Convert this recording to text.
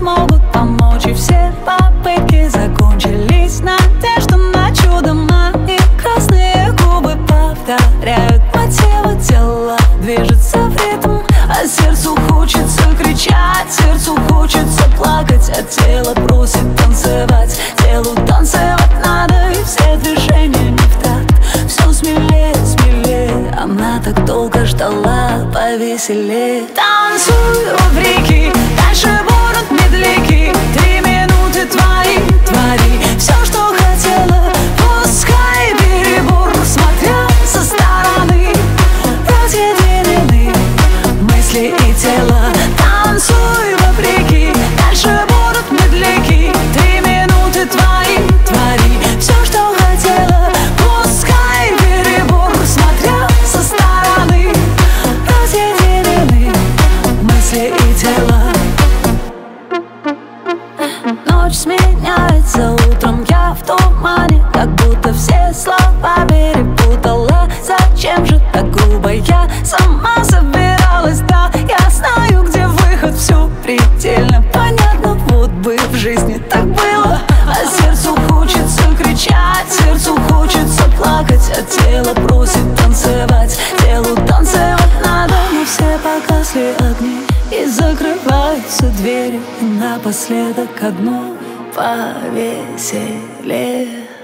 смогут помочь. И все попытки закончились. Надежда на чудо, мои красные губы повторяют мотивы. Тело движется в ритм, а сердцу хочется кричать, сердцу хочется плакать, а тело просит танцевать. Телу танцевать надо, и все движения не в такт. Все смелее, смелее, она так долго ждала повеселее. Танцуй, вопреки, дальше будут медляки. 3 минуты твои, твори все, что хотела. Пускай перебор, смотря со стороны, разъединены мысли и тело. Танцуй, вопреки, дальше будут медляки. 3 минуты твои, твори все, что хотела. Пускай перебор, смотря со стороны, разъединены мысли и тело. Ночь сменяется утром, я в тумане, как будто все слова перепутала. Зачем же так грубо? Я сама собиралась, да, я знаю, где выход, все предельно понятно. Вот бы в жизни так было, а сердцу хочется кричать, сердцу хочется плакать, а тело просит танцевать. Телу танцевать надо, но все погасли огни и закрываются двери. И напоследок одно повеселее.